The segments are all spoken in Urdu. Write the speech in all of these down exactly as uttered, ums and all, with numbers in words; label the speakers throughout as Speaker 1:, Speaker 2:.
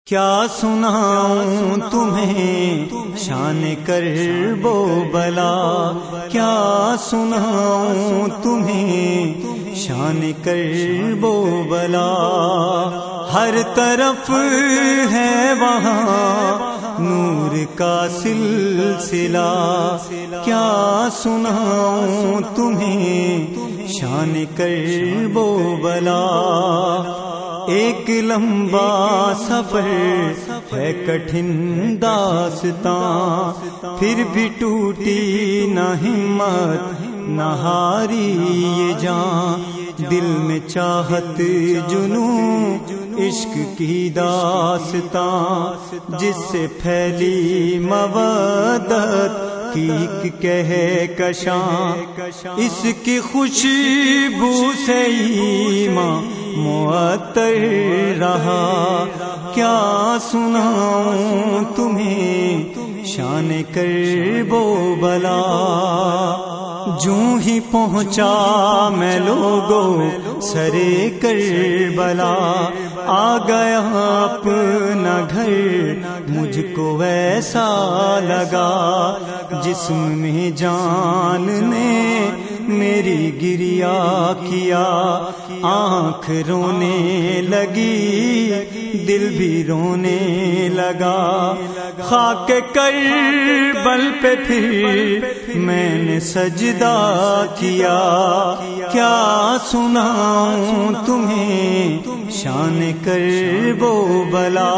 Speaker 1: کیا سناؤں تمہیں شان کرب و بلا، کیا سناؤں تمہیں شان کرب و بلا، ہر طرف ہے وہاں نور کا سلسلہ، کیا سناؤں تمہیں شان کرب و بلا، ایک لمبا سفر ہے کٹھن داستاں، پھر بھی ٹوٹی نہ ہمت نہ ہاری یہ جان، دل میں چاہت جنوں عشق کی داستاں، جس سے پھیلی مودت کی ایک کہکشاں، اس کی خوشبو سے ایمان معطر رہا، کیا سناؤں تمہیں شان کرب و بلا، جوں ہی پہنچا میں لوگوں سرے کربلا، آ گیا اپنا گھر مجھ کو ویسا لگا، جسم میں جان نے میری گریا کیا، آنکھ رونے لگی دل بھی رونے لگا، خاک کربل پہ پھر میں نے سجدہ کیا، کیا سناؤں تمہیں شان کرب و بلا،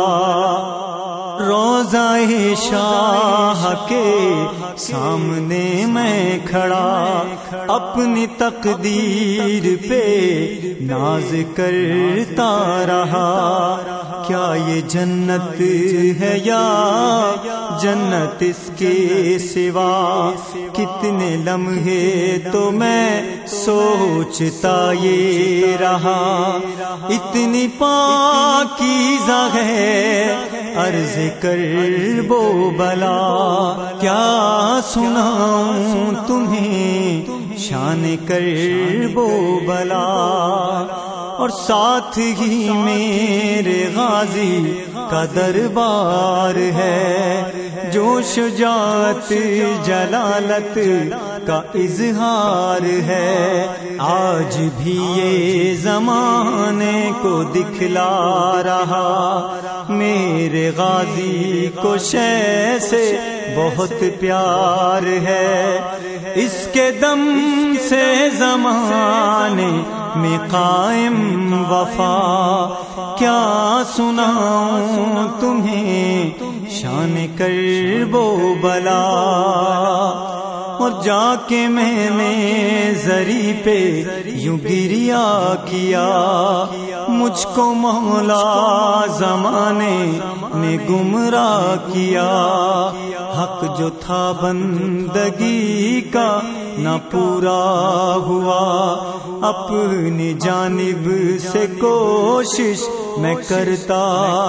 Speaker 1: روضہ شاہ کے سامنے میں کھڑا، اپنی تقدیر پہ ناز کرتا رہا، کیا یہ جنت ہے یا جنت اس کے سوا، کتنے لمحے تو میں سوچتا یہ رہا، اتنی پاکیزہ ہے عرض کرب و بلا، کیا سناؤں تمہیں شان کرب و بلا، اور ساتھ ہی میرے غازی کا دربار ہے، جو شجاعت جلالت کا اظہار ہے، آج بھی یہ زمانے کو دکھلا رہا، میرے غازی کو شے سے بہت پیار ہے، اس کے دم سے زمانے میں قائم وفا، کیا سناؤں تمہیں شان کرب و بلا، اور جا کے میں نے زری پہ یوں گریا کیا، مجھ کو مولا زمانے نے گمراہ کیا، حق جو تھا بندگی کا نہ پورا ہوا، اپنی جانب سے کوشش میں کرتا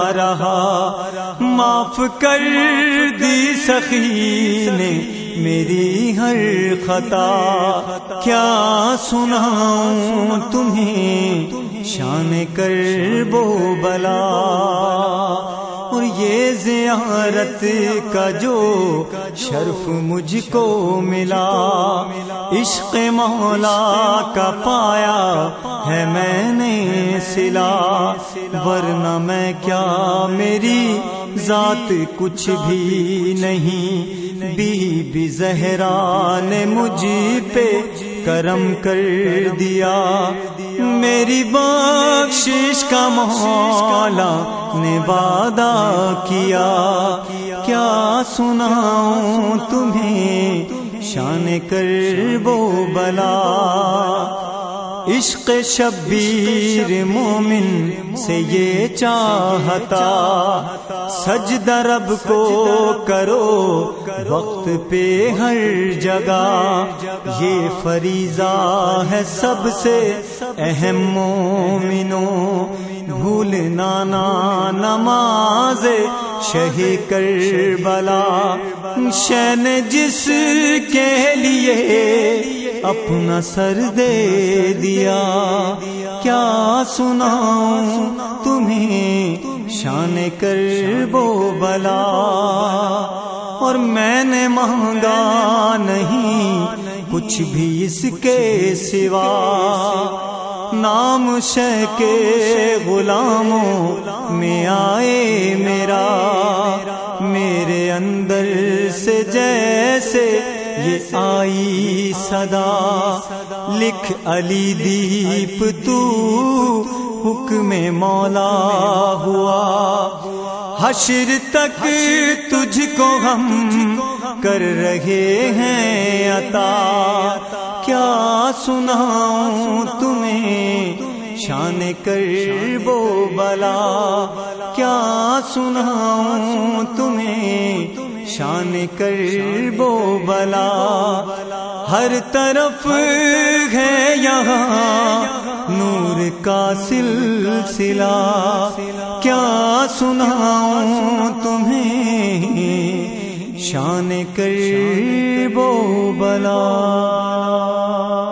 Speaker 1: رہا، معاف کر دی سخی نے میری ہر خطا، کیا سناؤں تمہیں شان کرب و بلا، اور یہ زیارت کا جو شرف مجھ کو ملا، عشق مولا کا پایا ہے میں نے صلہ، ورنہ میں کیا میری ذات کچھ بھی نہیں، بی بی زہرا نے مجھ پہ کرم کر دیا، میری بخشش کا مولا نے وعدہ کیا، کیا سناؤں تمہیں شان کرب و بلا، عشق شبیر مومن سے یہ چاہتا، سجدہ رب کو کرو وقت پہ ہر جگہ، یہ فریضہ ہے سب سے اہم مومنوں، بھولنا نہ نماز شہ کربلا، شین جس کے لیے اپنا سر دے دیا، کیا سناؤں تمہیں شان کرب و بلا، اور میں نے مانگا نہیں کچھ بھی اس کے سوا، نام شہ کے غلاموں میں آئے میرا، میرے اندر سے جیسے یہ آئی صدا، لکھ علی دیپ تو حکم مولا ہوا، حشر تک تجھ کو ہم کر رہے ہیں عطا، کیا سناؤں تمہیں شان کرب و بلا، کیا سناؤں تمہیں شان کرب و بلا، ہر طرف ہے یہاں نور کا سلسلہ، کیا سناؤں تمہیں شان کرب و بلا۔